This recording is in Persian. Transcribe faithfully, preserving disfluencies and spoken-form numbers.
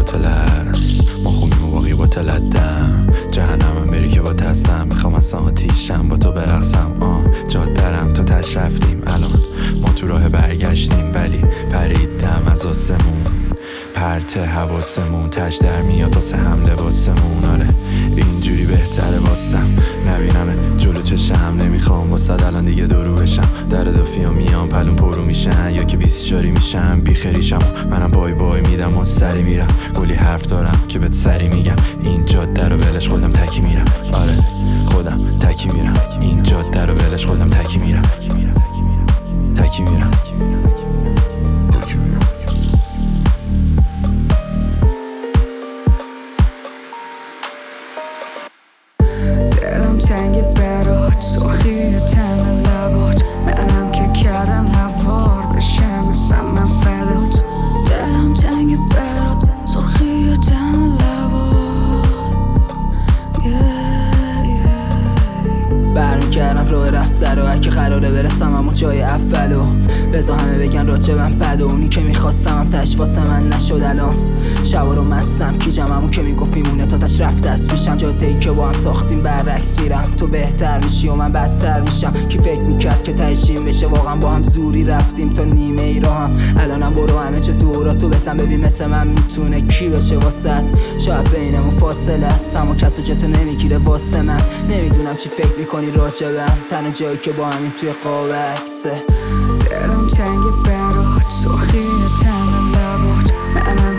باطل است، ما خونیم و باقی باطل دم. جهنمم بری که با تستم، میخوام از آتیشم با تو برقصم. آه جاد درم تا تش رفتیم، الان ما تو راه برگشتیم، ولی پریدم از آسمون، پرت حواسمون تش در میاد واسه حمله واسمون. آره اینجوری بهتره واسم، نبینم جلو چشم، نمیخوام واسه الان دیگه درو بشم. در دافیا میام پلون پرو میشن، یا که بیسیجاری میشم بیخریشم. منم بای بای میدم و سری میرم، کلی حرف دارم که بهت سری میگم. این جاده رو ولش خودم تکی میرم، آره خودم تکی میرم. این جاده رو ولش خودم تکی میرم، تکی میرم. دلم تنگ برات، سرخی تن لبات، منم که کردم هوار بشم مثل من فدات. دلم تنگ برات، سرخی تن لبات، yeah, yeah. برمی کردم راه رفته رو، اگه قراره برسم اما جای اولو. بذار همه بگن راجع من بد و اونی که میخواستم هم تش واسه من نشد. الان شبا رو مستم کیجم، همون که میگفت میمونه تا تش رفته است میشم. جاده ای که با هم ساختیم برعکس میرم، تو بهتر میشی و من بدتر میشم. کی فکر میکرد که تهشیم بشه، واقعا با هم زوری رفتیم تا نیمه ای راه هم. الانم برو همه چه دورا تو بسن، ببین مثل من میتونه کی بشه واسط. شاید بینمون فاصله است اما کسو جتو نمیگیره واسه من. نمیدونم چی فکر میکنی راجبم، تنها جایی که با همین توی قاب عکسه. دلم تنگ برات، سرخی تن لبات، منم